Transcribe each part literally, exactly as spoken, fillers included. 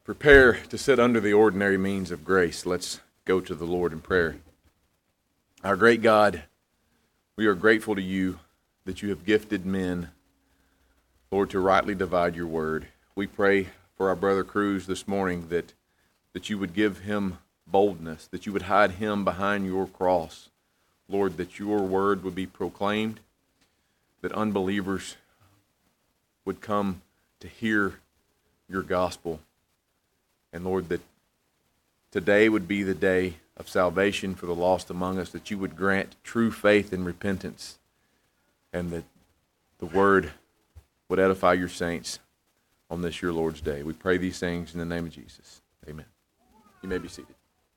prepare to sit under the ordinary means of grace, let's go to the Lord in prayer. Our great God, we are grateful to you that you have gifted men, Lord, to rightly divide your word. We pray for our brother Cruz this morning that, that you would give him boldness, that you would hide him behind your cross. Lord, that your word would be proclaimed, that unbelievers would come to hear your gospel. And Lord, that today would be the day of salvation for the lost among us, that you would grant true faith and repentance, and that the word would edify your saints on this your Lord's day. We pray these things in the name of Jesus. Amen. You may be seated.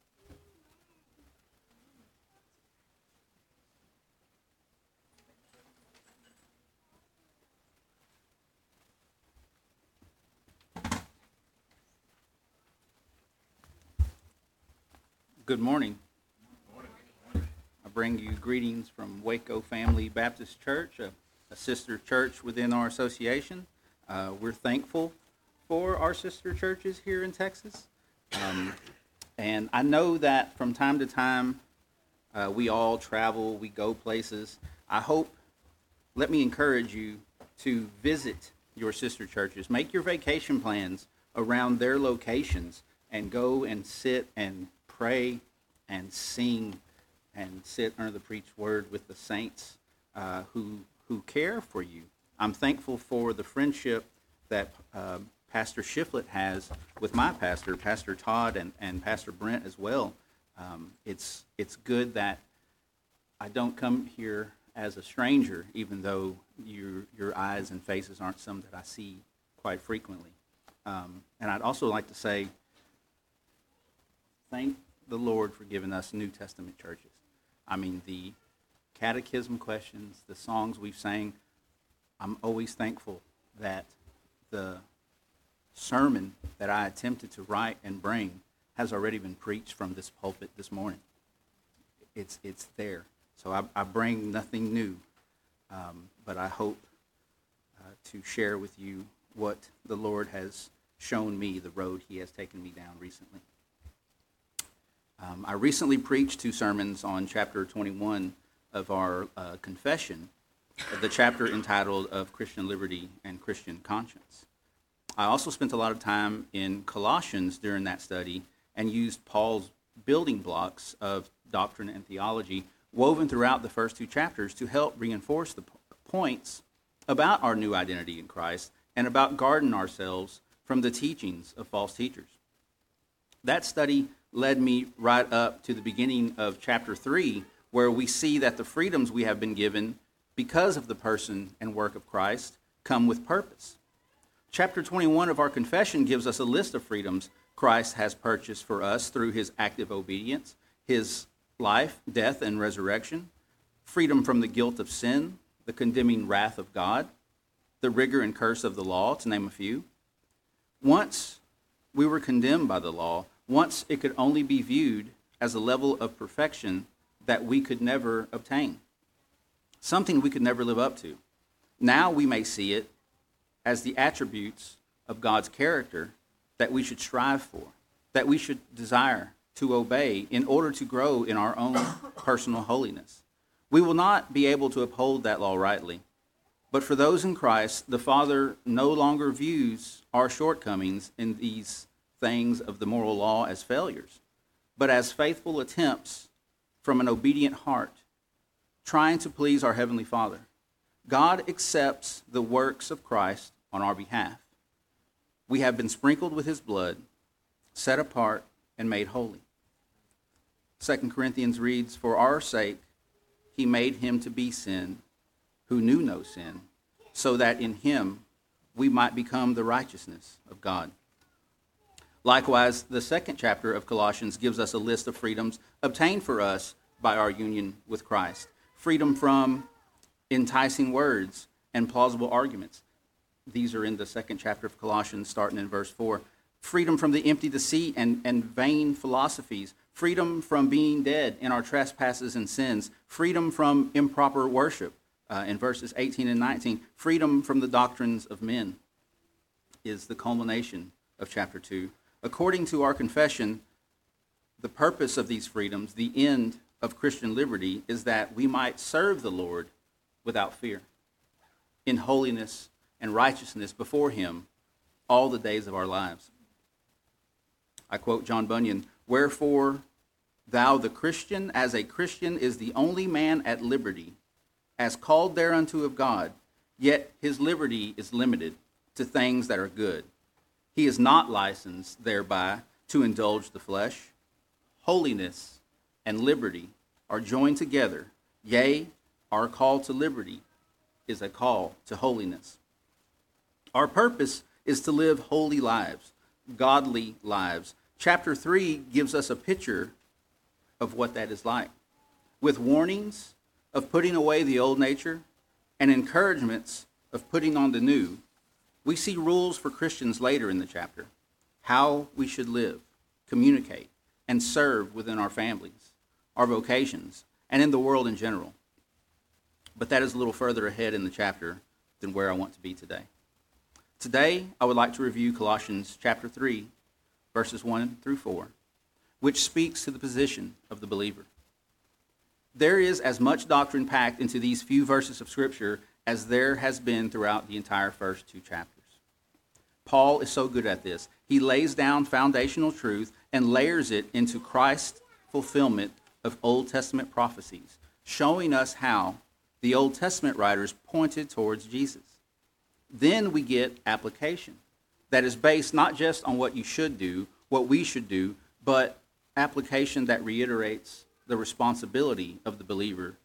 Good morning. I bring you greetings from Waco Family Baptist Church, a, a sister church within our association. Uh, we're thankful for our sister churches here in Texas. Um, and I know that from time to time, uh, we all travel, we go places. I hope, let me encourage you to visit your sister churches. Make your vacation plans around their locations and go and sit and pray and sing and sit under the preached word with the saints uh, who who care for you. I'm thankful for the friendship that uh, Pastor Shiflett has with my pastor, Pastor Todd, and, and Pastor Brent as well. Um, it's it's good that I don't come here as a stranger, even though your your eyes and faces aren't some that I see quite frequently. Um, and I'd also like to say thank the Lord for giving us New Testament churches. I mean, the catechism questions, the songs we've sang, I'm always thankful that the sermon that I attempted to write and bring has already been preached from this pulpit this morning. It's it's there. So I, I bring nothing new, um, but I hope uh, to share with you what the Lord has shown me, the road he has taken me down recently. Um, I recently preached two sermons on chapter twenty-one of our uh, confession, the chapter entitled Of Christian Liberty and Christian Conscience. I also spent a lot of time in Colossians during that study and used Paul's building blocks of doctrine and theology woven throughout the first two chapters to help reinforce the p- points about our new identity in Christ and about guarding ourselves from the teachings of false teachers. That study led me right up to the beginning of chapter three, where we see that the freedoms we have been given because of the person and work of Christ come with purpose. Chapter twenty-one of our confession gives us a list of freedoms Christ has purchased for us through his active obedience, his life, death, and resurrection, freedom from the guilt of sin, the condemning wrath of God, the rigor and curse of the law, to name a few. Once we were condemned by the law, once it could only be viewed as a level of perfection that we could never obtain, something we could never live up to. Now we may see it as the attributes of God's character that we should strive for, that we should desire to obey in order to grow in our own personal holiness. We will not be able to uphold that law rightly, but for those in Christ, the Father no longer views our shortcomings in these things of the moral law as failures, but as faithful attempts from an obedient heart, trying to please our Heavenly Father. God accepts the works of Christ on our behalf. We have been sprinkled with his blood, set apart, and made holy. Second Corinthians reads, "For our sake he made him to be sin, who knew no sin, so that in him we might become the righteousness of God." Likewise, the second chapter of Colossians gives us a list of freedoms obtained for us by our union with Christ. Freedom from enticing words and plausible arguments. These are in the second chapter of Colossians, starting in verse four. Freedom from the empty deceit and, and vain philosophies. Freedom from being dead in our trespasses and sins. Freedom from improper worship uh, in verses eighteen and nineteen. Freedom from the doctrines of men is the culmination of chapter two. According to our confession, the purpose of these freedoms, the end of Christian liberty, is that we might serve the Lord without fear, in holiness and righteousness before him all the days of our lives. I quote John Bunyan, "Wherefore thou the Christian, as a Christian, is the only man at liberty, as called thereunto of God, yet his liberty is limited to things that are good. He is not licensed thereby to indulge the flesh. Holiness and liberty are joined together. Yea, our call to liberty is a call to holiness." Our purpose is to live holy lives, godly lives. Chapter three gives us a picture of what that is like, with warnings of putting away the old nature and encouragements of putting on the new. We see rules for Christians later in the chapter, how we should live, communicate, and serve within our families, our vocations, and in the world in general. But that is a little further ahead in the chapter than where I want to be today. Today, I would like to review Colossians chapter three, verses one through four, which speaks to the position of the believer. There is as much doctrine packed into these few verses of Scripture as there has been throughout the entire first two chapters. Paul is so good at this. He lays down foundational truth and layers it into Christ's fulfillment of Old Testament prophecies, showing us how the Old Testament writers pointed towards Jesus. Then we get application that is based not just on what you should do, what we should do, but application that reiterates the responsibility of the believer.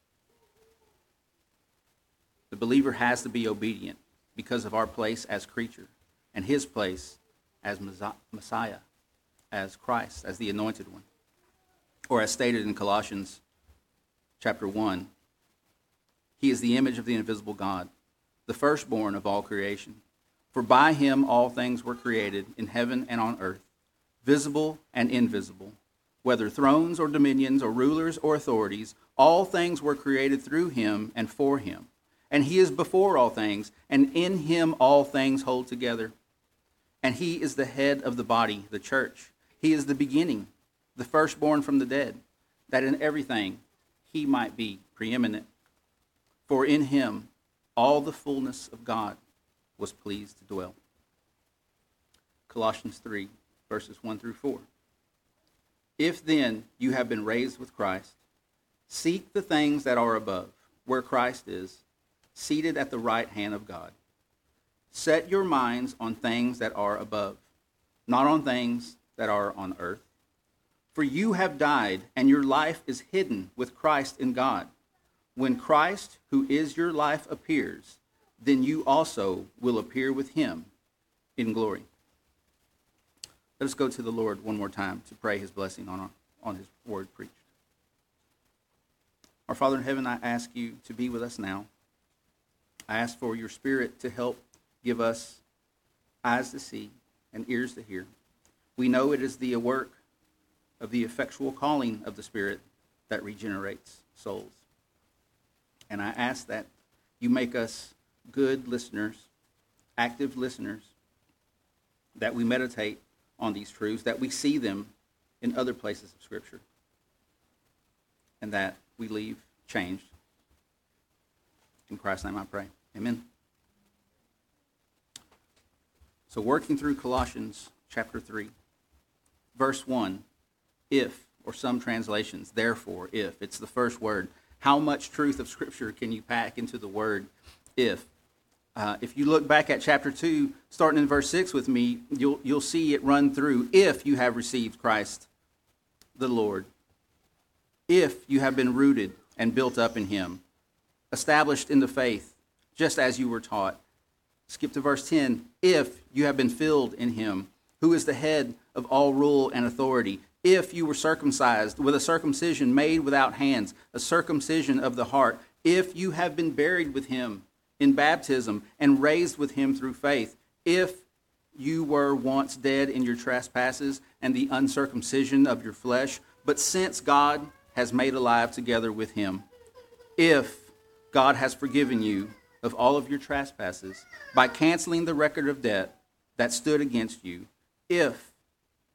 The believer has to be obedient because of our place as creature and his place as Messiah, as Christ, as the anointed one. Or as stated in Colossians chapter one, he is the image of the invisible God, the firstborn of all creation. For by him all things were created in heaven and on earth, visible and invisible, whether thrones or dominions or rulers or authorities, all things were created through him and for him. And he is before all things, and in him all things hold together. And he is the head of the body, the church. He is the beginning, the firstborn from the dead, that in everything he might be preeminent. For in him all the fullness of God was pleased to dwell. Colossians three, verses one through four. If then you have been raised with Christ, seek the things that are above, where Christ is, seated at the right hand of God. Set your minds on things that are above, not on things that are on earth. For you have died, and your life is hidden with Christ in God. When Christ, who is your life, appears, then you also will appear with him in glory. Let us go to the Lord one more time to pray his blessing on, our, on his word preached. Our Father in heaven, I ask you to be with us now. I ask for your Spirit to help give us eyes to see and ears to hear. We know it is the work of the effectual calling of the Spirit that regenerates souls. And I ask that you make us good listeners, active listeners, that we meditate on these truths, that we see them in other places of Scripture, and that we leave changed. In Christ's name I pray. Amen. So working through Colossians chapter three, verse one, if, or some translations, therefore, if. It's the first word. How much truth of Scripture can you pack into the word if? Uh, if you look back at chapter two, starting in verse six with me, you'll, you'll see it run through. If you have received Christ the Lord, if you have been rooted and built up in him, established in the faith, just as you were taught. Skip to verse ten. If you have been filled in him, who is the head of all rule and authority. If you were circumcised with a circumcision made without hands, a circumcision of the heart. If you have been buried with him in baptism and raised with him through faith. If you were once dead in your trespasses and the uncircumcision of your flesh, but since God has made alive together with him. If God has forgiven you of all of your trespasses by canceling the record of debt that stood against you, if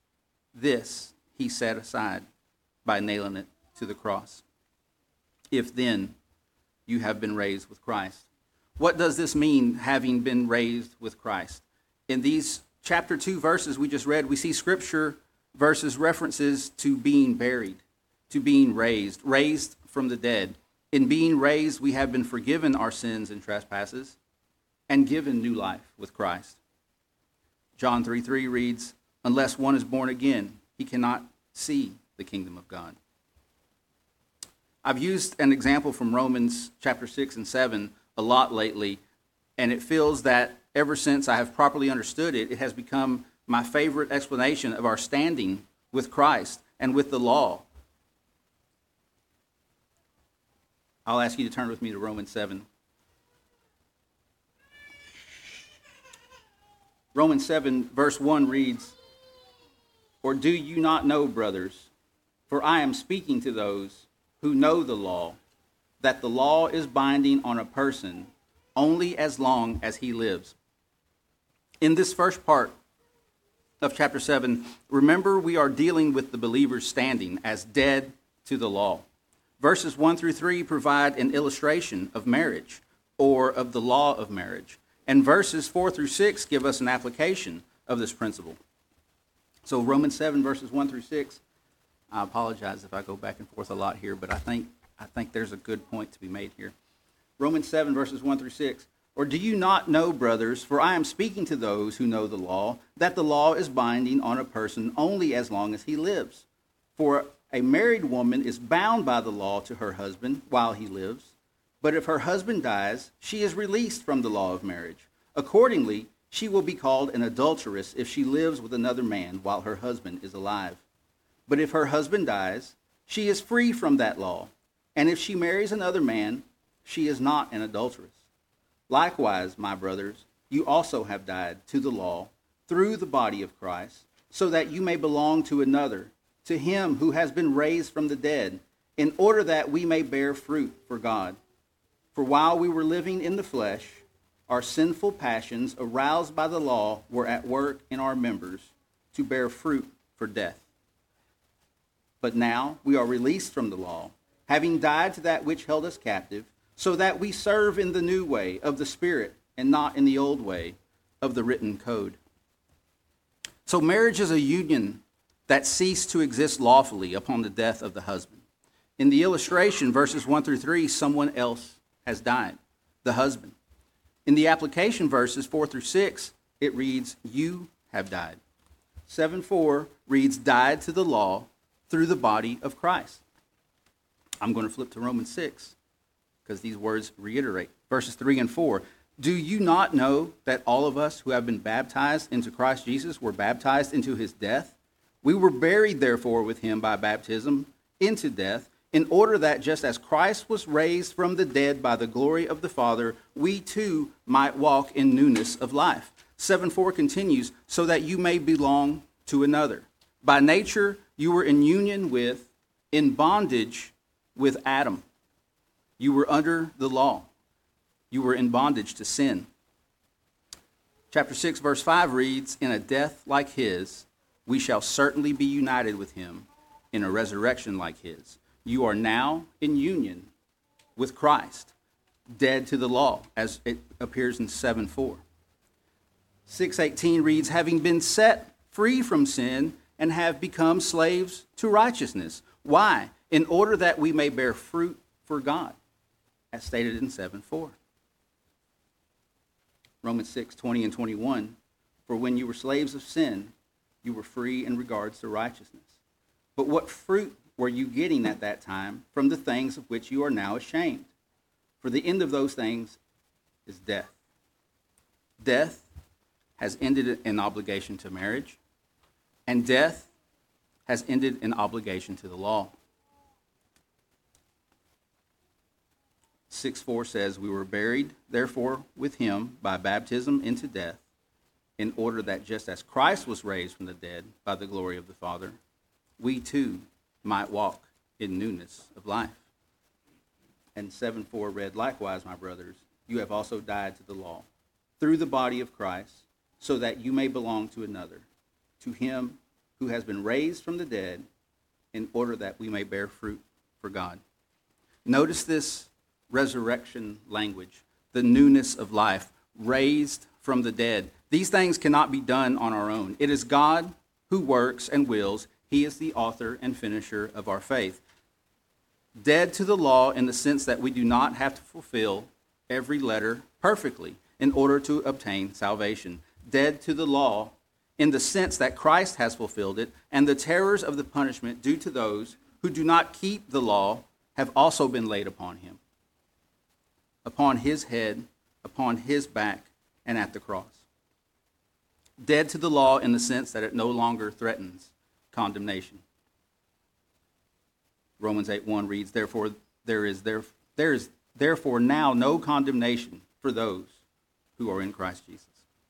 this he set aside by nailing it to the cross. If then you have been raised with Christ. What does this mean, having been raised with Christ? In these chapter two verses we just read, we see scripture verses references to being buried, to being raised, raised from the dead. In being raised, we have been forgiven our sins and trespasses and given new life with Christ. John three three reads, unless one is born again, he cannot see the kingdom of God. I've used an example from Romans chapter six and seven a lot lately, and it feels that ever since I have properly understood it, it has become my favorite explanation of our standing with Christ and with the law. I'll ask you to turn with me to Romans seven. Romans seven, verse one reads, or do you not know, brothers, for I am speaking to those who know the law, that the law is binding on a person only as long as he lives. In this first part of chapter seven, remember we are dealing with the believer's standing as dead to the law. Verses one through three provide an illustration of marriage or of the law of marriage. And verses four through six give us an application of this principle. So Romans seven, verses one through six, I apologize if I go back and forth a lot here, but I think I think there's a good point to be made here. Romans seven, verses one through six. Or do you not know, brothers, for I am speaking to those who know the law, that the law is binding on a person only as long as he lives. For a married woman is bound by the law to her husband while he lives. But if her husband dies, she is released from the law of marriage. Accordingly, she will be called an adulteress if she lives with another man while her husband is alive. But if her husband dies, she is free from that law. And if she marries another man, she is not an adulteress. Likewise, my brothers, you also have died to the law through the body of Christ, so that you may belong to another, to him who has been raised from the dead, in order that we may bear fruit for God. For while we were living in the flesh, our sinful passions, aroused by the law, were at work in our members to bear fruit for death. But now we are released from the law, having died to that which held us captive, so that we serve in the new way of the Spirit and not in the old way of the written code. So marriage is a union that ceased to exist lawfully upon the death of the husband. In the illustration, verses one through three, someone else has died, the husband. In the application verses four through six, it reads, you have died. seven four reads, died to the law through the body of Christ. I'm going to flip to Romans six because these words reiterate. Verses three and four. Do you not know that all of us who have been baptized into Christ Jesus were baptized into his death? We were buried, therefore, with him by baptism into death, in order that just as Christ was raised from the dead by the glory of the Father, we too might walk in newness of life. seven four continues, so that you may belong to another. By nature, you were in union with, in bondage with Adam. You were under the law. You were in bondage to sin. Chapter six, verse five reads, in a death like his, we shall certainly be united with him in a resurrection like his. You are now in union with Christ, dead to the law, as it appears in seven four. six eighteen reads, having been set free from sin and have become slaves to righteousness. Why? In order that we may bear fruit for God, as stated in seven four. Romans six twenty and twenty-one, for when you were slaves of sin, you were free in regards to righteousness. But what fruit were you getting at that time from the things of which you are now ashamed? For the end of those things is death. Death has ended an obligation to marriage, and death has ended an obligation to the law. six four says, we were buried, therefore, with him by baptism into death, in order that just as Christ was raised from the dead by the glory of the Father, we too might walk in newness of life. And seven four read, likewise, my brothers, you have also died to the law through the body of Christ, so that you may belong to another, to him who has been raised from the dead in order that we may bear fruit for God. Notice this resurrection language, the newness of life, raised from the dead. These things cannot be done on our own. It is God who works and wills. He is the author and finisher of our faith. Dead to the law in the sense that we do not have to fulfill every letter perfectly in order to obtain salvation. Dead to the law in the sense that Christ has fulfilled it, and the terrors of the punishment due to those who do not keep the law have also been laid upon him, upon his head, upon his back, and at the cross. Dead to the law in the sense that it no longer threatens condemnation. Romans eight one reads, Therefore there is there, there is therefore now no condemnation for those who are in Christ Jesus.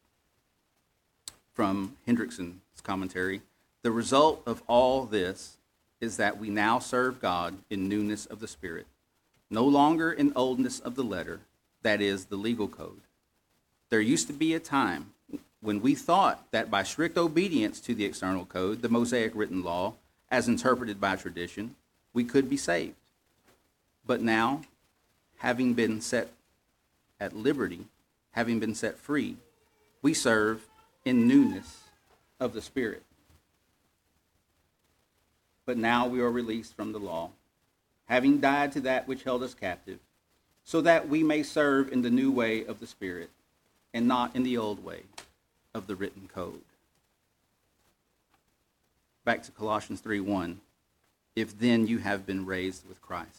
From Hendrickson's commentary, the result of all this is that we now serve God in newness of the Spirit, no longer in oldness of the letter, that is, the legal code. There used to be a time when we thought that by strict obedience to the external code, the Mosaic written law, as interpreted by tradition, we could be saved. But now, having been set at liberty, having been set free, we serve in newness of the Spirit. But now we are released from the law, having died to that which held us captive, so that we may serve in the new way of the Spirit, and not in the old way of the written code. Back to Colossians three one. If then you have been raised with Christ.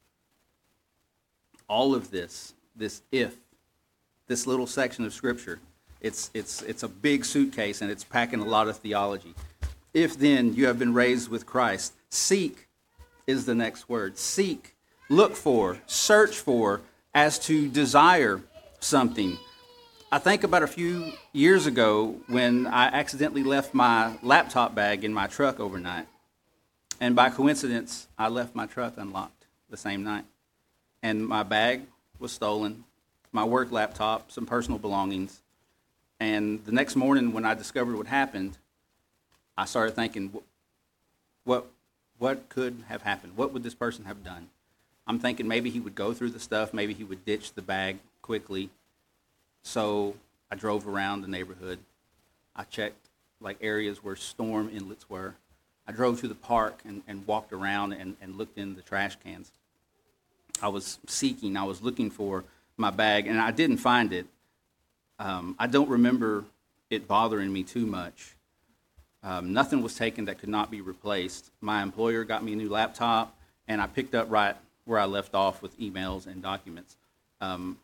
All of this, this if, this little section of Scripture, it's, it's, it's a big suitcase and it's packing a lot of theology. If then you have been raised with Christ, seek is the next word. Seek, look for, search for, as to desire something. I think about a few years ago when I accidentally left my laptop bag in my truck overnight. And by coincidence, I left my truck unlocked the same night. And my bag was stolen, my work laptop, some personal belongings. And the next morning when I discovered what happened, I started thinking, what, what could have happened? What would this person have done? I'm thinking maybe he would go through the stuff, maybe he would ditch the bag quickly. So I drove around the neighborhood. I checked like areas where storm inlets were. I drove to the park and, and walked around and, and looked in the trash cans. I was seeking, I was looking for my bag, and I didn't find it. Um, I don't remember it bothering me too much. Um, nothing was taken that could not be replaced. My employer got me a new laptop, and I picked up right where I left off with emails and documents. Um,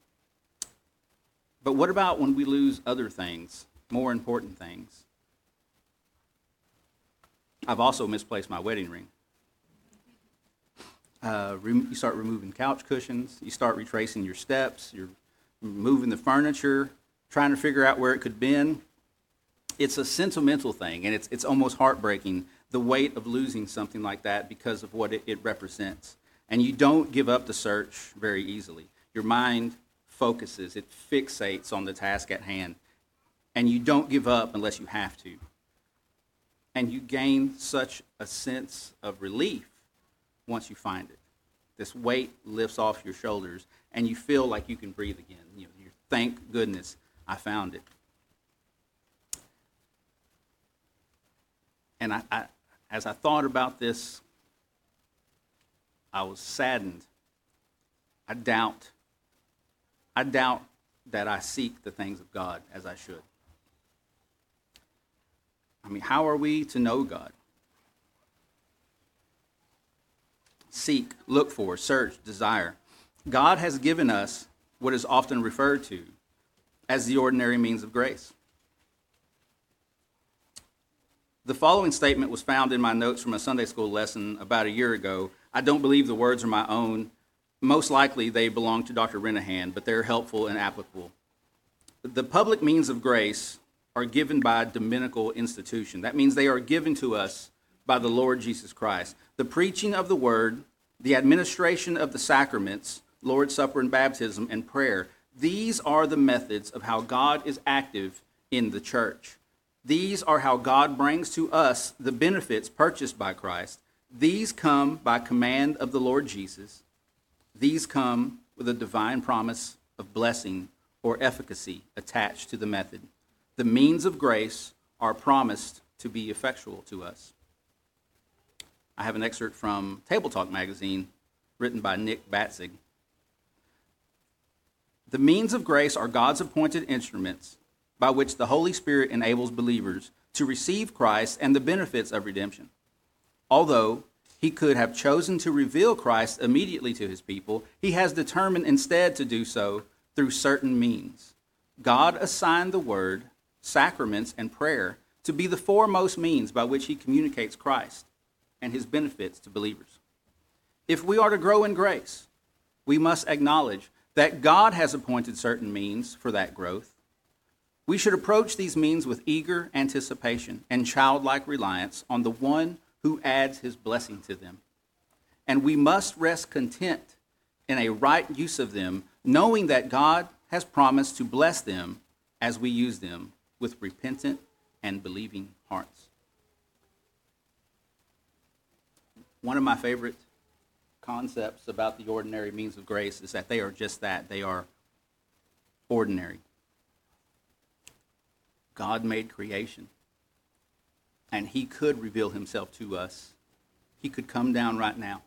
but what about when we lose other things, more important things? I've also misplaced my wedding ring. Uh, re- you start removing couch cushions. You start retracing your steps. You're moving the furniture, trying to figure out where it could have been. It's a sentimental thing, and it's it's almost heartbreaking, the weight of losing something like that because of what it, it represents. And you don't give up the search very easily. Your mind focuses. It fixates on the task at hand. And you don't give up unless you have to. And you gain such a sense of relief once you find it. This weight lifts off your shoulders, and you feel like you can breathe again. You know, you thank goodness I found it. And I, I, as I thought about this, I was saddened. I doubt, I doubt that I seek the things of God as I should. I mean, how are we to know God? Seek, look for, search, desire. God has given us what is often referred to as the ordinary means of grace. The following statement was found in my notes from a Sunday school lesson about a year ago. I don't believe the words are my own. Most likely they belong to Doctor Renahan, but they're helpful and applicable. The public means of grace are given by a dominical institution. That means they are given to us by the Lord Jesus Christ. The preaching of the word, the administration of the sacraments, Lord's Supper and baptism, and prayer, these are the methods of how God is active in the church. These are how God brings to us the benefits purchased by Christ. These come by command of the Lord Jesus. These come with a divine promise of blessing or efficacy attached to the method. The means of grace are promised to be effectual to us. I have an excerpt from Table Talk magazine written by Nick Batzig. The means of grace are God's appointed instruments by which the Holy Spirit enables believers to receive Christ and the benefits of redemption. Although he could have chosen to reveal Christ immediately to his people, he has determined instead to do so through certain means. God assigned the word, sacraments, and prayer to be the foremost means by which he communicates Christ and his benefits to believers. If we are to grow in grace, we must acknowledge that God has appointed certain means for that growth. We should approach these means with eager anticipation and childlike reliance on the one who adds his blessing to them. And we must rest content in a right use of them, knowing that God has promised to bless them as we use them with repentant and believing hearts. One of my favorite concepts about the ordinary means of grace is that they are just that. They are ordinary. God made creation, and he could reveal himself to us. He could come down right now.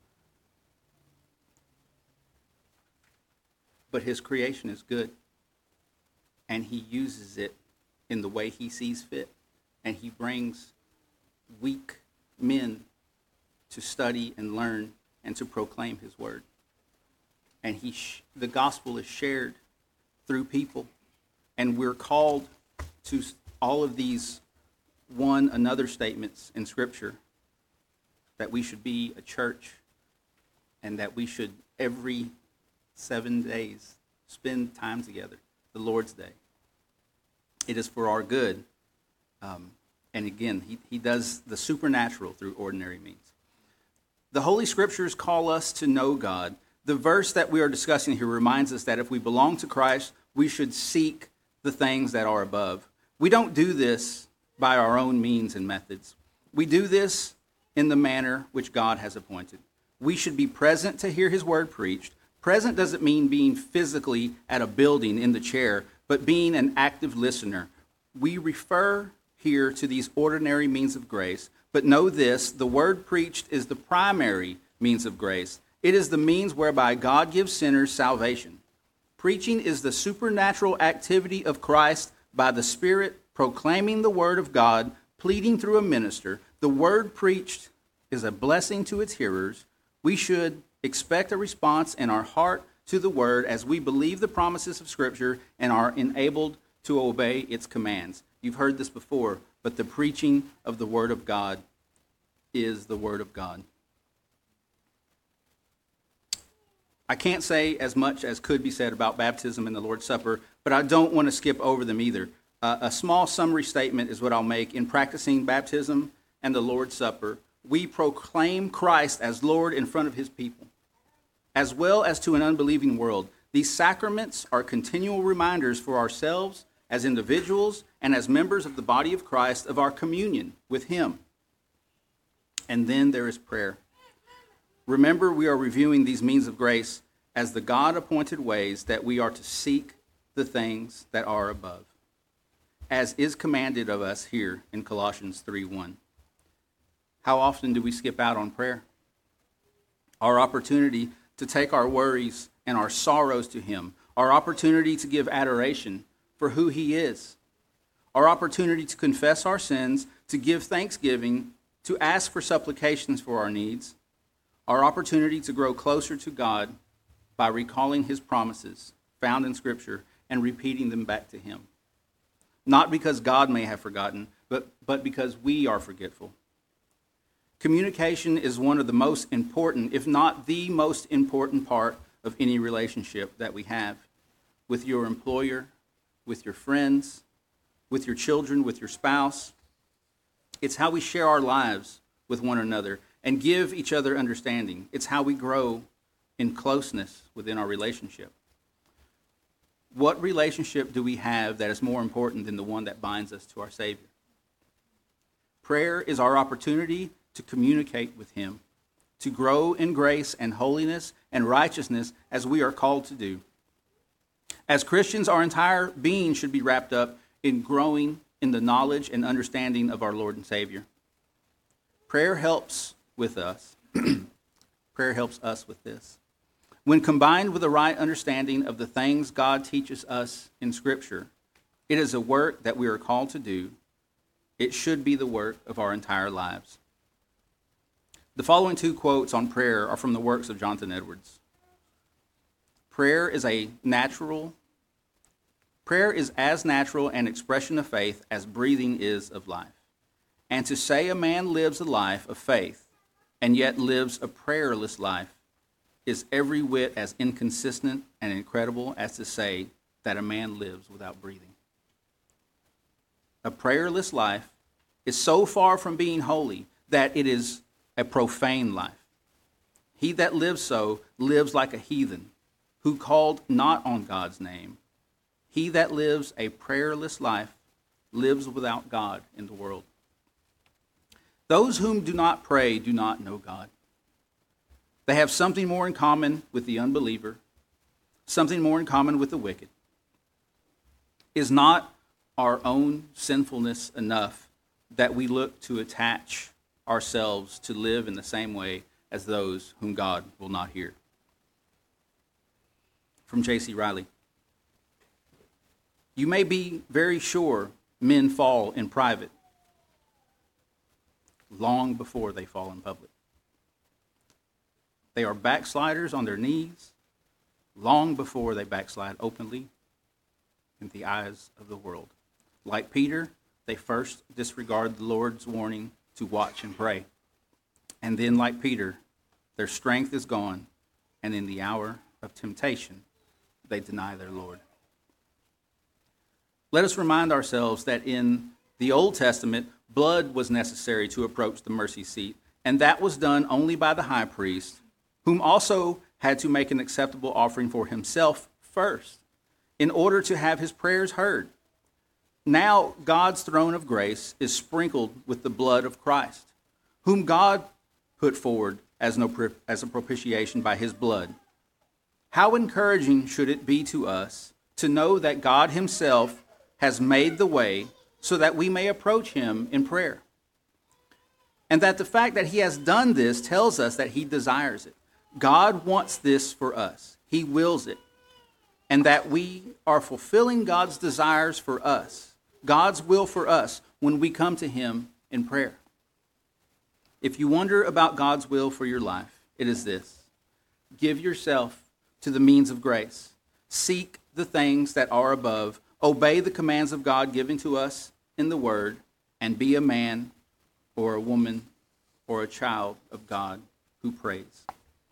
But his creation is good, and he uses it in the way he sees fit, and he brings weak men to study and learn and to proclaim his word. And he sh- the gospel is shared through people, and we're called to all of these one another statements in Scripture, that we should be a church and that we should every seven days spend time together, the Lord's Day. It is for our good. Um, and again, he, he does the supernatural through ordinary means. The Holy Scriptures call us to know God. The verse that we are discussing here reminds us that if we belong to Christ, we should seek the things that are above. We don't do this by our own means and methods. We do this in the manner which God has appointed. We should be present to hear his word preached. Present doesn't mean being physically at a building in the chair, but being an active listener. We refer here to these ordinary means of grace, but know this, the word preached is the primary means of grace. It is the means whereby God gives sinners salvation. Preaching is the supernatural activity of Christ by the Spirit proclaiming the word of God, pleading through a minister. The word preached is a blessing to its hearers. We should expect a response in our heart to the word as we believe the promises of Scripture and are enabled to obey its commands. You've heard this before, but the preaching of the word of God is the word of God. I can't say as much as could be said about baptism and the Lord's Supper, but I don't want to skip over them either. Uh, a small summary statement is what I'll make. In practicing baptism and the Lord's Supper, we proclaim Christ as Lord in front of his people, as well as to an unbelieving world. These sacraments are continual reminders for ourselves as individuals and as members of the body of Christ of our communion with him. And then there is prayer. Remember, we are reviewing these means of grace as the God-appointed ways that we are to seek the things that are above, as is commanded of us here in Colossians three one. How often do we skip out on prayer? Our opportunity to take our worries and our sorrows to him, our opportunity to give adoration for who he is, our opportunity to confess our sins, to give thanksgiving, to ask for supplications for our needs, our opportunity to grow closer to God by recalling his promises found in Scripture and repeating them back to him. Not because God may have forgotten, but, but because we are forgetful. Communication is one of the most important, if not the most important part of any relationship that we have with your employer, with your friends, with your children, with your spouse. It's how we share our lives with one another and give each other understanding. It's how we grow in closeness within our relationship. What relationship do we have that is more important than the one that binds us to our Savior? Prayer is our opportunity to communicate with him, to grow in grace and holiness and righteousness as we are called to do. As Christians, our entire being should be wrapped up in growing in the knowledge and understanding of our Lord and Savior. Prayer helps with us. Prayer helps us with this. When combined with the right understanding of the things God teaches us in Scripture, it is a work that we are called to do. It should be the work of our entire lives. The following two quotes on prayer are from the works of Jonathan Edwards. Prayer is a natural, prayer is as natural an expression of faith as breathing is of life. And to say a man lives a life of faith and yet lives a prayerless life is every whit as inconsistent and incredible as to say that a man lives without breathing. A prayerless life is so far from being holy that it is a profane life. He that lives so lives like a heathen who called not on God's name. He that lives a prayerless life lives without God in the world. Those whom do not pray do not know God. They have something more in common with the unbeliever, something more in common with the wicked. Is not our own sinfulness enough that we look to attach ourselves to live in the same way as those whom God will not hear? From J C Riley. You may be very sure men fall in private long before they fall in public. They are backsliders on their knees long before they backslide openly in the eyes of the world. Like Peter, they first disregard the Lord's warning to watch and pray. And then, like Peter, their strength is gone, and in the hour of temptation, they deny their Lord. Let us remind ourselves that in the Old Testament, blood was necessary to approach the mercy seat, and that was done only by the high priest, whom also had to make an acceptable offering for himself first, in order to have his prayers heard. Now God's throne of grace is sprinkled with the blood of Christ, whom God put forward as, no, as a propitiation by his blood. How encouraging should it be to us to know that God himself has made the way so that we may approach him in prayer. And that the fact that he has done this tells us that he desires it. God wants this for us. He wills it. And that we are fulfilling God's desires for us, God's will for us, when we come to him in prayer. If you wonder about God's will for your life, it is this: give yourself to the means of grace. Seek the things that are above. Obey the commands of God given to us in the Word, and be a man or a woman or a child of God who prays.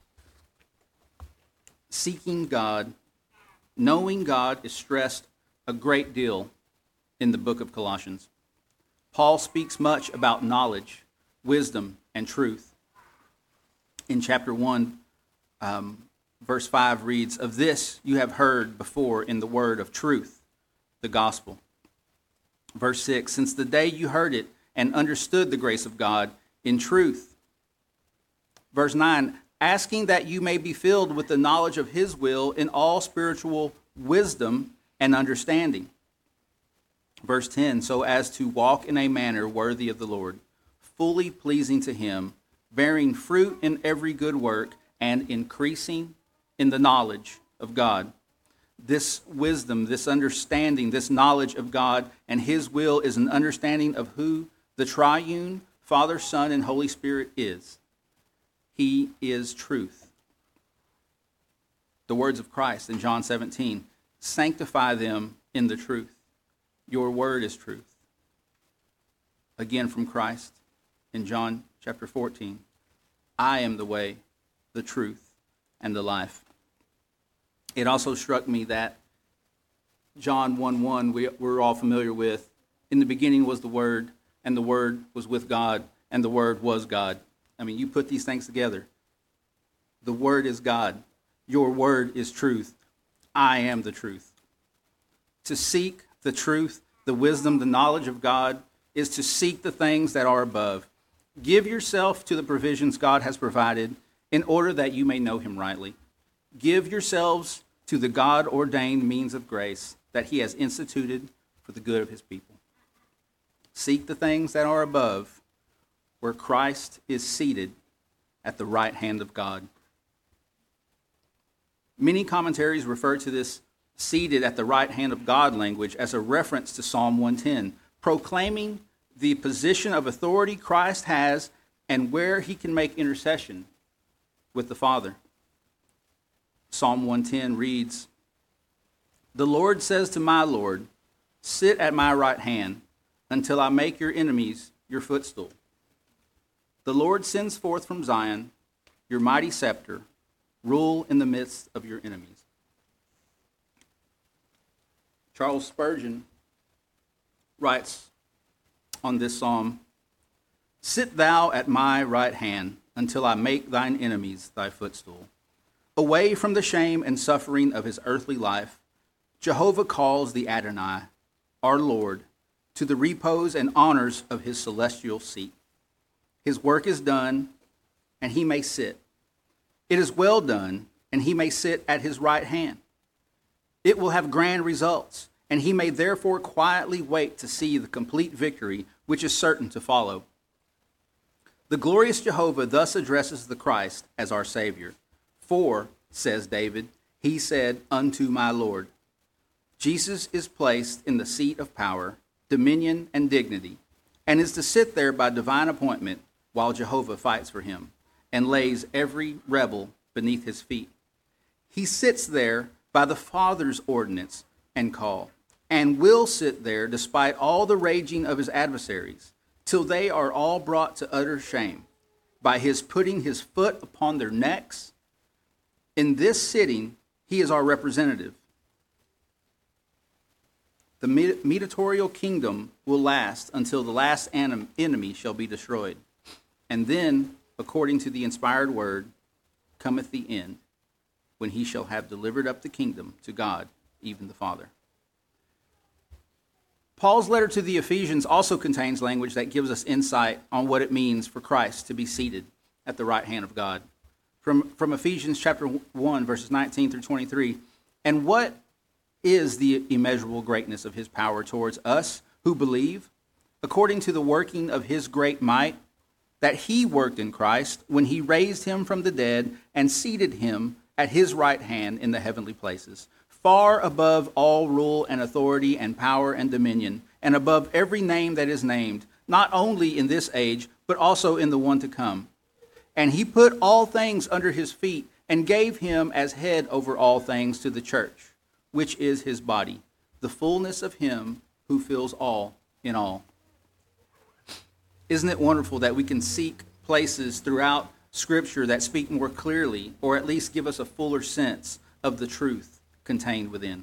Seeking God, knowing God is stressed a great deal in the book of Colossians. Paul speaks much about knowledge, wisdom, and truth. In chapter one, um, verse five reads, "Of this you have heard before in the word of truth, the gospel." Verse six, "Since the day you heard it and understood the grace of God in truth." Verse nine, "Asking that you may be filled with the knowledge of his will in all spiritual wisdom and understanding." Verse ten, "So as to walk in a manner worthy of the Lord, fully pleasing to him, bearing fruit in every good work, and increasing in the knowledge of God." This wisdom, this understanding, this knowledge of God and his will is an understanding of who the triune Father, Son, and Holy Spirit is. He is truth. The words of Christ in John seventeen, "Sanctify them in the truth. Your word is truth." Again from Christ in John chapter fourteen, "I am the way, the truth, and the life." It also struck me that John one one, we, we're all familiar with, "In the beginning was the Word, and the Word was with God, and the Word was God." I mean, you put these things together. The Word is God. Your word is truth. I am the truth. to seek the truth, the wisdom, the knowledge of God, is to seek the things that are above. Give yourself to the provisions God has provided in order that you may know him rightly. Give yourselves to the God-ordained means of grace that he has instituted for the good of his people. Seek the things that are above, where Christ is seated at the right hand of God. Many commentaries refer to this seated at the right hand of God language as a reference to Psalm one ten, proclaiming the position of authority Christ has and where he can make intercession with the Father. Psalm one ten reads, "The Lord says to my Lord, sit at my right hand until I make your enemies your footstool. The Lord sends forth from Zion your mighty scepter, rule in the midst of your enemies." Charles Spurgeon writes on this psalm, "Sit thou at my right hand until I make thine enemies thy footstool." Away from the shame and suffering of his earthly life, Jehovah calls the Adonai, our Lord, to the repose and honors of his celestial seat. His work is done, and he may sit. It is well done, and he may sit at his right hand. It will have grand results, and he may therefore quietly wait to see the complete victory which is certain to follow. The glorious Jehovah thus addresses the Christ as our Savior. "For," says David, "he said unto my Lord." Jesus is placed in the seat of power, dominion, and dignity, and is to sit there by divine appointment while Jehovah fights for him and lays every rebel beneath his feet. He sits there by the Father's ordinance and call, and will sit there despite all the raging of his adversaries, till they are all brought to utter shame by his putting his foot upon their necks. In this sitting, he is our representative. The mediatorial kingdom will last until the last enemy shall be destroyed. And then, according to the inspired word, cometh the end, when he shall have delivered up the kingdom to God, even the Father. Paul's letter to the Ephesians also contains language that gives us insight on what it means for Christ to be seated at the right hand of God. From, from Ephesians chapter one, verses nineteen through twenty-three, "And what is the immeasurable greatness of his power towards us who believe, according to the working of his great might, that he worked in Christ when he raised him from the dead and seated him at his right hand in the heavenly places, far above all rule and authority and power and dominion, and above every name that is named, not only in this age, but also in the one to come. And he put all things under his feet and gave him as head over all things to the church, which is his body, the fullness of him who fills all in all." Isn't it wonderful that we can seek places throughout Scripture that speak more clearly, or at least give us a fuller sense of the truth contained within?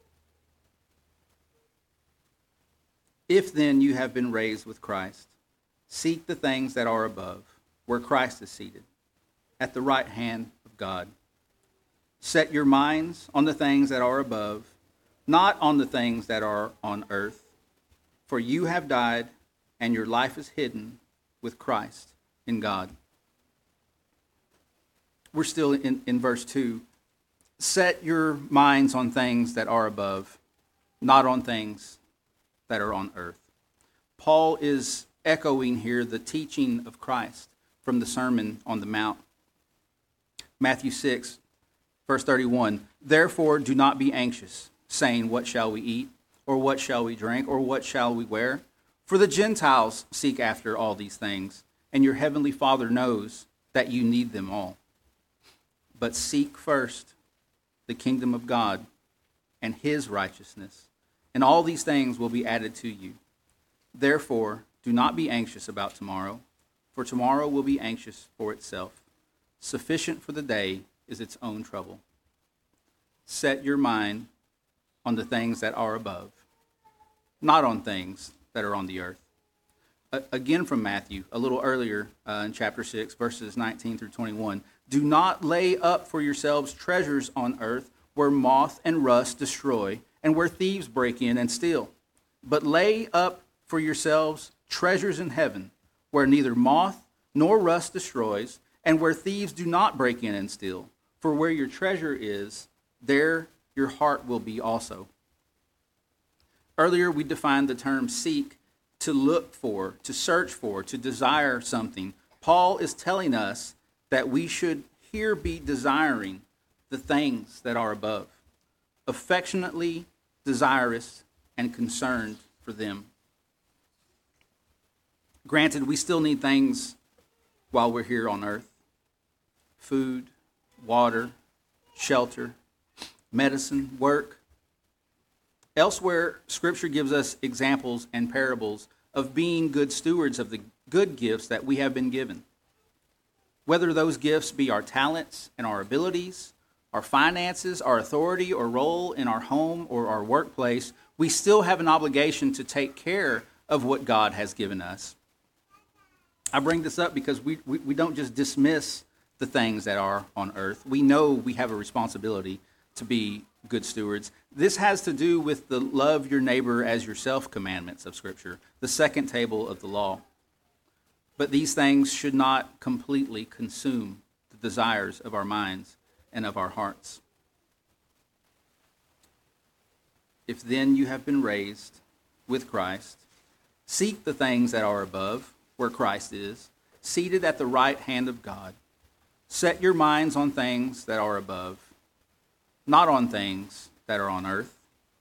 "If then you have been raised with Christ, seek the things that are above, where Christ is seated, at the right hand of God. Set your minds on the things that are above, not on the things that are on earth. For you have died, and your life is hidden with Christ in God." We're still in, in verse two. "Set your minds on things that are above, not on things that are on earth." Paul is echoing here the teaching of Christ from the Sermon on the Mount. Matthew six, verse thirty-one, "Therefore do not be anxious, saying, what shall we eat? Or what shall we drink? Or what shall we wear? For the Gentiles seek after all these things, and your heavenly Father knows that you need them all. But seek first the kingdom of God and his righteousness, and all these things will be added to you. Therefore, do not be anxious about tomorrow, for tomorrow will be anxious for itself. Sufficient for the day is its own trouble. Set your mind on the things that are above, not on things that are on the earth." Uh, again from Matthew, a little earlier uh, in chapter six, verses nineteen through twenty-one. "Do not lay up for yourselves treasures on earth where moth and rust destroy, and where thieves break in and steal. But lay up for yourselves treasures in heaven, where neither moth nor rust destroys, and where thieves do not break in and steal. For where your treasure is, there your heart will be also. Earlier, we defined the term seek, to look for, to search for, to desire something. Paul is telling us that we should here be desiring the things that are above, affectionately desirous and concerned for them. Granted, we still need things while we're here on earth: food, water, shelter, medicine, work. Elsewhere, Scripture gives us examples and parables of being good stewards of the good gifts that we have been given. Whether those gifts be our talents and our abilities, our finances, our authority or role in our home or our workplace, we still have an obligation to take care of what God has given us. I bring this up because we, we, we don't just dismiss the things that are on earth. We know we have a responsibility to be good stewards. This has to do with the love your neighbor as yourself commandments of Scripture, the second table of the law. But these things should not completely consume the desires of our minds and of our hearts. If then you have been raised with Christ, seek the things that are above, where Christ is, seated at the right hand of God. Set your minds on things that are above, not on things that are on earth.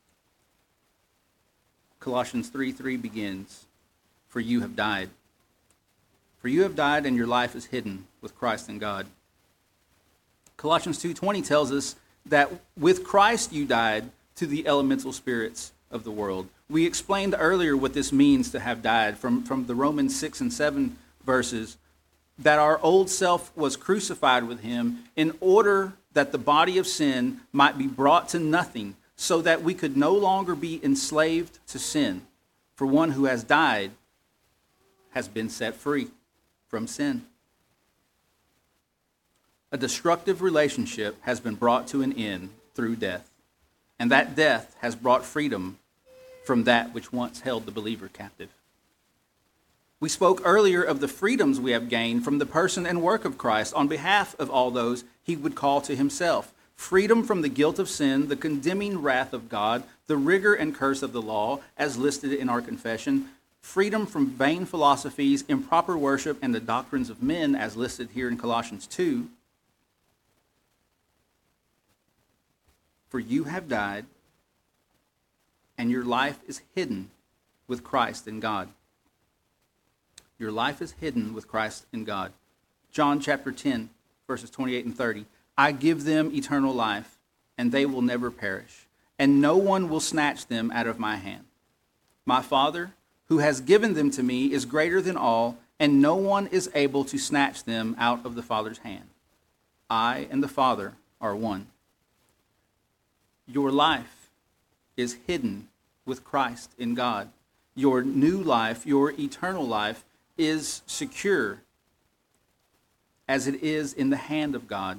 Colossians three three begins, "For you have died. For you have died, and your life is hidden with Christ in God." Colossians two twenty tells us that with Christ you died to the elemental spirits of the world. We explained earlier what this means to have died from, from the Romans six and seven verses, that our old self was crucified with him in order that the body of sin might be brought to nothing, so that we could no longer be enslaved to sin. For one who has died has been set free from sin. A destructive relationship has been brought to an end through death, and that death has brought freedom from that which once held the believer captive. We spoke earlier of the freedoms we have gained from the person and work of Christ on behalf of all those he would call to himself. Freedom from the guilt of sin, the condemning wrath of God, the rigor and curse of the law, as listed in our confession. Freedom from vain philosophies, improper worship, and the doctrines of men, as listed here in Colossians two. For you have died, and your life is hidden with Christ in God. Your life is hidden with Christ in God. John chapter ten, verses twenty-eight and thirty. I give them eternal life, and they will never perish, and no one will snatch them out of my hand. My Father, who has given them to me, is greater than all, and no one is able to snatch them out of the Father's hand. I and the Father are one. Your life is hidden with Christ in God. Your new life, your eternal life, is secure as it is in the hand of God.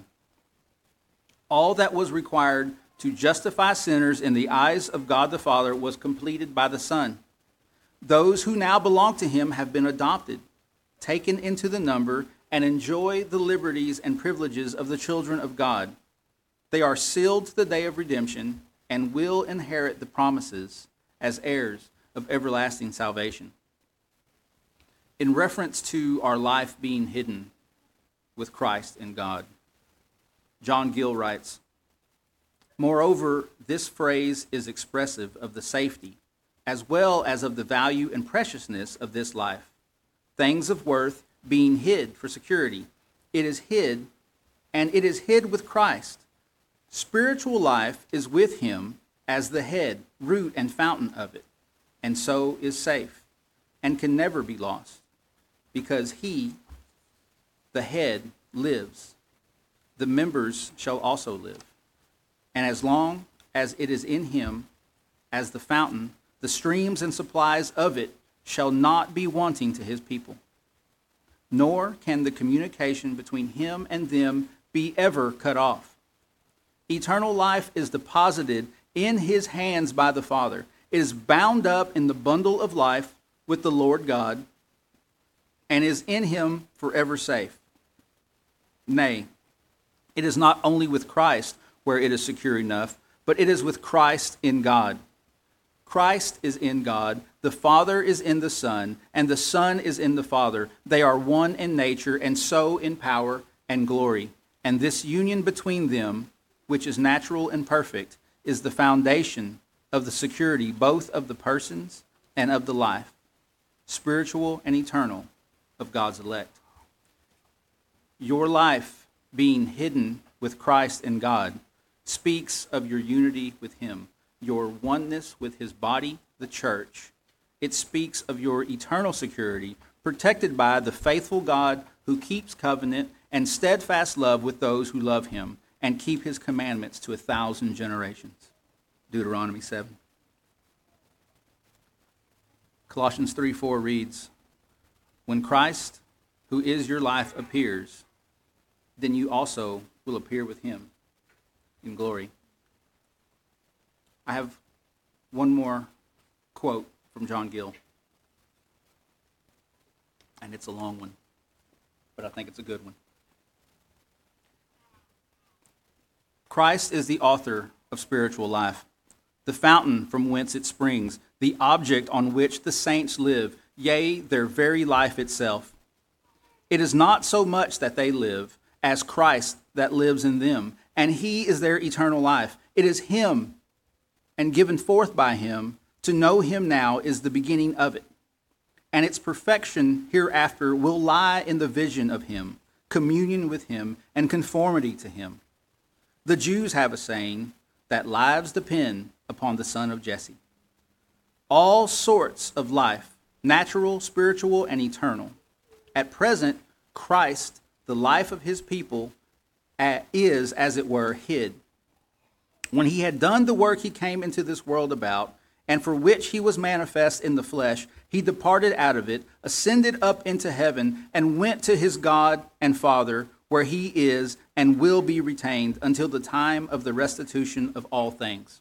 All that was required to justify sinners in the eyes of God the Father was completed by the Son. Those who now belong to him have been adopted, taken into the number, and enjoy the liberties and privileges of the children of God. They are sealed to the day of redemption and will inherit the promises as heirs of everlasting salvation. In reference to our life being hidden with Christ in God, John Gill writes, "Moreover, this phrase is expressive of the safety as well as of the value and preciousness of this life. Things of worth being hid for security. It is hid, and it is hid with Christ. Spiritual life is with him as the head, root, and fountain of it, and so is safe, and can never be lost, because he, the head, lives. The members shall also live. And as long as it is in him, as the fountain, the streams and supplies of it shall not be wanting to his people. Nor can the communication between him and them be ever cut off. Eternal life is deposited in his hands by the Father. It is bound up in the bundle of life with the Lord God and is in him forever safe. Nay, it is not only with Christ where it is secure enough, but it is with Christ in God. Christ is in God, the Father is in the Son, and the Son is in the Father. They are one in nature, and so in power and glory. And this union between them, which is natural and perfect, is the foundation of the security both of the persons and of the life, spiritual and eternal, of God's elect. Your life being hidden with Christ in God speaks of your unity with him, your oneness with his body, the church. It speaks of your eternal security, protected by the faithful God who keeps covenant and steadfast love with those who love him and keep his commandments to a thousand generations. Deuteronomy seven. Colossians three four reads, when Christ, who is your life, appears, then you also will appear with him in glory. I have one more quote from John Gill, and it's a long one, but I think it's a good one. Christ is the author of spiritual life, the fountain from whence it springs, the object on which the saints live, yea, their very life itself. It is not so much that they live, as Christ that lives in them, and he is their eternal life. It is him, and given forth by him. To know him now is the beginning of it, and its perfection hereafter will lie in the vision of him, communion with him, and conformity to him. The Jews have a saying that lives depend upon the son of Jesse. All sorts of life, natural, spiritual, and eternal. At present, Christ, the life of his people, is, as it were, hid. When he had done the work he came into this world about, and for which he was manifest in the flesh, he departed out of it, ascended up into heaven, and went to his God and Father, where he is and will be retained until the time of the restitution of all things.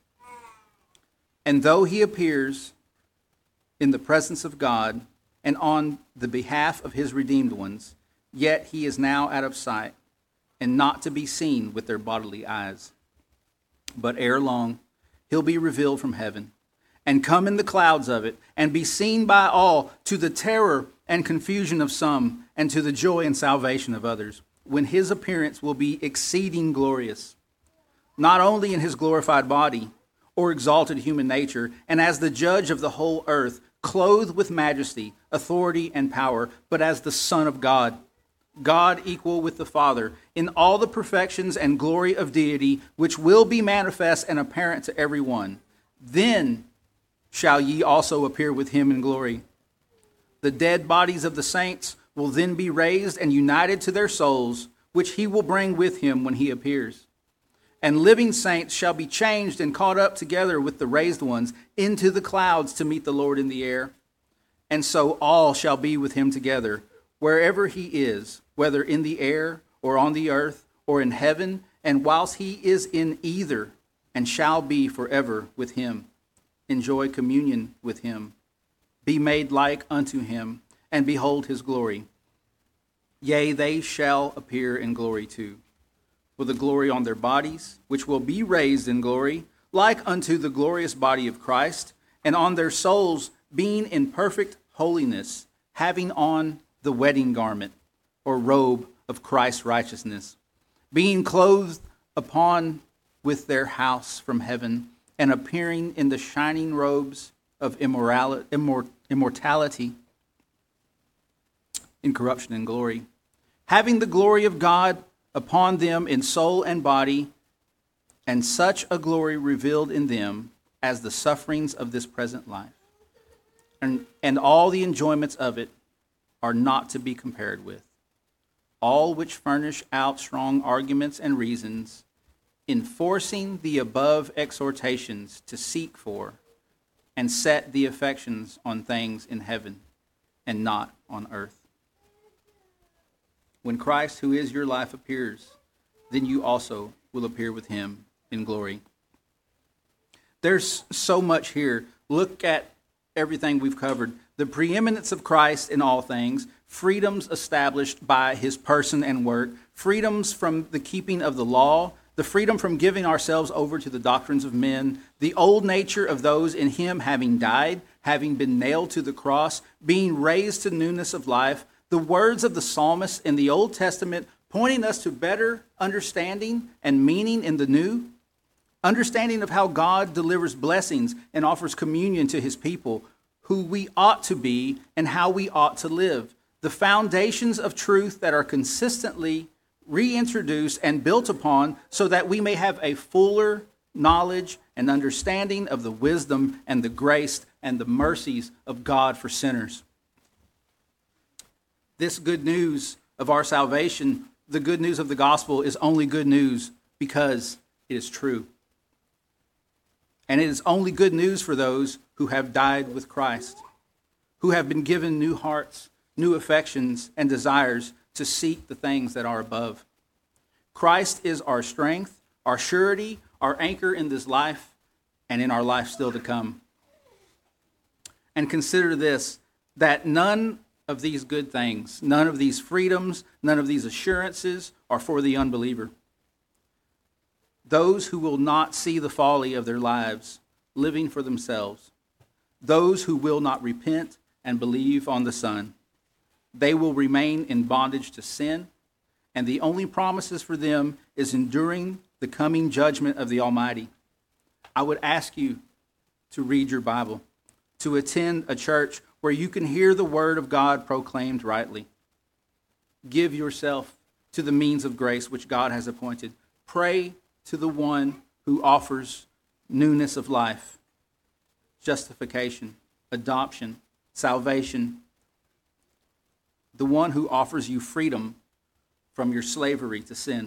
And though he appears in the presence of God and on the behalf of his redeemed ones, yet he is now out of sight and not to be seen with their bodily eyes. But ere long, he'll be revealed from heaven and come in the clouds of it and be seen by all, to the terror and confusion of some and to the joy and salvation of others, when his appearance will be exceeding glorious, not only in his glorified body or exalted human nature, and as the judge of the whole earth, clothed with majesty, authority, and power, but as the Son of God, God equal with the Father, in all the perfections and glory of deity, which will be manifest and apparent to every one. Then shall ye also appear with him in glory. The dead bodies of the saints will then be raised and united to their souls, which he will bring with him when he appears. And living saints shall be changed and caught up together with the raised ones into the clouds to meet the Lord in the air. And so all shall be with him together, wherever he is, whether in the air or on the earth or in heaven, and whilst he is in either, and shall be forever with him. Enjoy communion with him. Be made like unto him, and behold his glory. Yea, they shall appear in glory too, with the glory on their bodies, which will be raised in glory, like unto the glorious body of Christ, and on their souls being in perfect holiness, having on the wedding garment, or robe of Christ's righteousness, being clothed upon with their house from heaven, and appearing in the shining robes of immorality, immor- immortality, incorruption and glory, having the glory of God upon them in soul and body, and such a glory revealed in them as the sufferings of this present life, and, and all the enjoyments of it are not to be compared with, all which furnish out strong arguments and reasons, enforcing the above exhortations to seek for and set the affections on things in heaven and not on earth. When Christ, who is your life, appears, then you also will appear with him in glory. There's so much here. Look at everything we've covered. The preeminence of Christ in all things, freedoms established by his person and work, freedoms from the keeping of the law, the freedom from giving ourselves over to the doctrines of men, the old nature of those in him having died, having been nailed to the cross, being raised to newness of life, the words of the psalmist in the Old Testament pointing us to better understanding and meaning in the new, understanding of how God delivers blessings and offers communion to his people, who we ought to be and how we ought to live, the foundations of truth that are consistently reintroduced and built upon so that we may have a fuller knowledge and understanding of the wisdom and the grace and the mercies of God for sinners. This good news of our salvation, the good news of the gospel, is only good news because it is true. And it is only good news for those who have died with Christ, who have been given new hearts, new affections, and desires to seek the things that are above. Christ is our strength, our surety, our anchor in this life, and in our life still to come. And consider this, that none of these good things, none of these freedoms, none of these assurances are for the unbeliever. Those who will not see the folly of their lives living for themselves, those who will not repent and believe on the Son, they will remain in bondage to sin, and the only promises for them is enduring the coming judgment of the Almighty. I would ask you to read your Bible, to attend a church where you can hear the word of God proclaimed rightly. Give yourself to the means of grace which God has appointed. Pray to the one who offers newness of life, justification, adoption, salvation, the one who offers you freedom from your slavery to sin.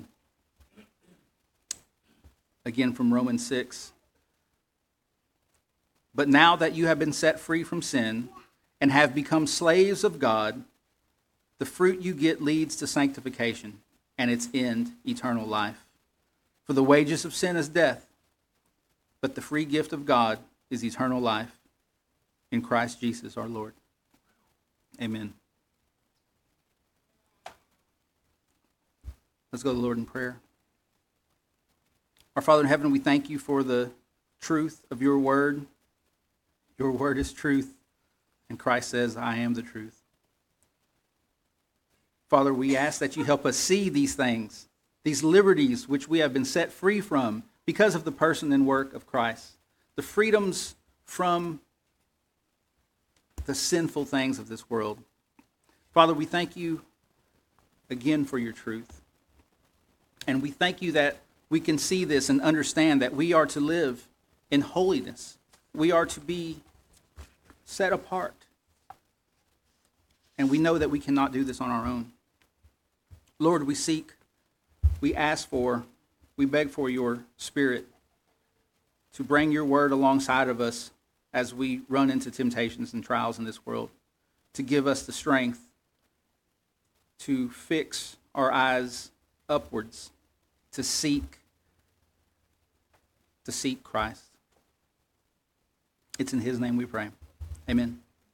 Again from Romans six. But now that you have been set free from sin and have become slaves of God, the fruit you get leads to sanctification, and its end, eternal life. For the wages of sin is death, but the free gift of God is eternal life in Christ Jesus our Lord. Amen. Let's go to the Lord in prayer. Our Father in heaven, we thank you for the truth of your word. Your word is truth, and Christ says, I am the truth. Father, we ask that you help us see these things, these liberties which we have been set free from because of the person and work of Christ, the freedoms from the sinful things of this world. Father, we thank you again for your truth. And we thank you that we can see this and understand that we are to live in holiness. We are to be set apart. And we know that we cannot do this on our own. Lord, we seek, we ask for, we beg for your Spirit to bring your word alongside of us as we run into temptations and trials in this world, to give us the strength to fix our eyes upwards, to seek, to seek Christ. It's in his name we pray. Amen.